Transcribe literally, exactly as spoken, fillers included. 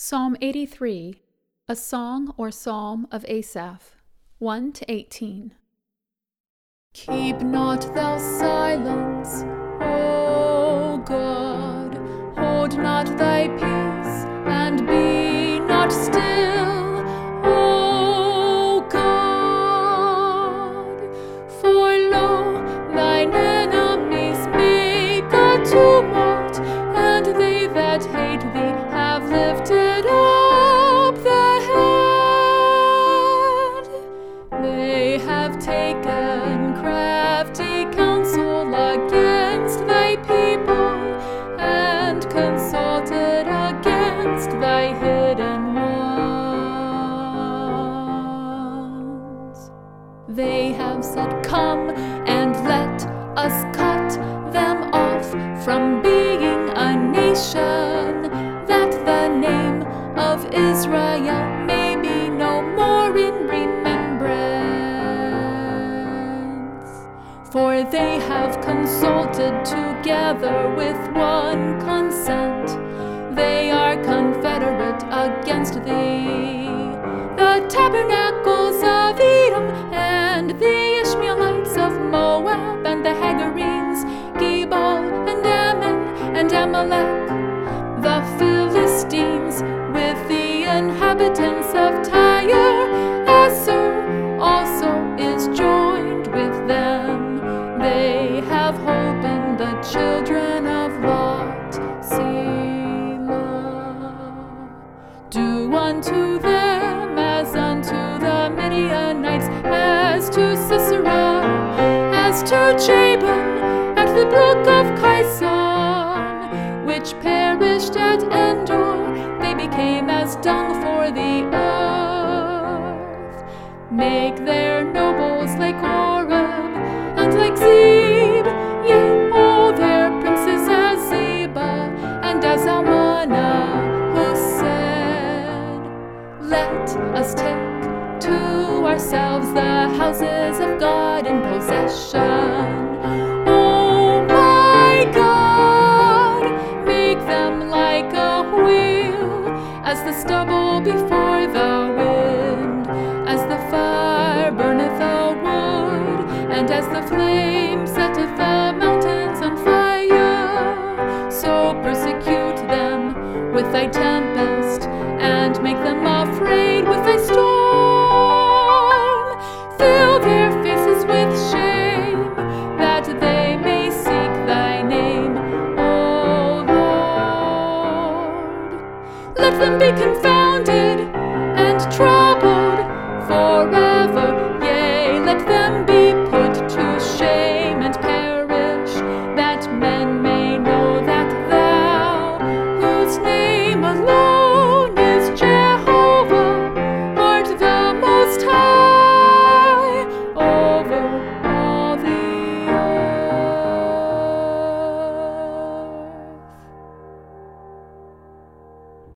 Psalm eighty-three, a song or psalm of Asaph, one to eighteen. Keep not thou silence, O God, hold not thy peace, and be not still, O God. For lo, thine enemies make a tumult, and they that hate thee have lifted up the head. They have taken crafty counsel against thy people, and consulted against thy hidden ones. They have said, Come and let us cut them off from being a nation, that the name of Israel may be no more in remembrance. For they have consulted together with one consent, they are confederate against thee. The tabernacles of Edom, and the Ishmaelites of Moab, and the Hagarenes, Gebal, and Ammon, and Amalek, the Philistines, with the inhabitants of Tyre, Assur also is joined with them. They have hope in the children of Lot, Selah. Do unto them as unto the Midianites, as to Sisera, as to Jabin at the brook of Kison, which perished at Endor. They became as dung for the earth. Make their nobles like Oreb, and like Zeb, yea, all their princes as Zebah, and as Almana, who said, Let us take to ourselves the houses of God in possession. Oh my God, make them like a wheel, as the stubble before the wind, as the fire burneth the wood, and as the flame setteth the mountains on fire. So persecute them with thy tempest, and make them afraid with thy storm. Fill their faces with shame, that they may seek thy name, O Lord. Let them be confounded,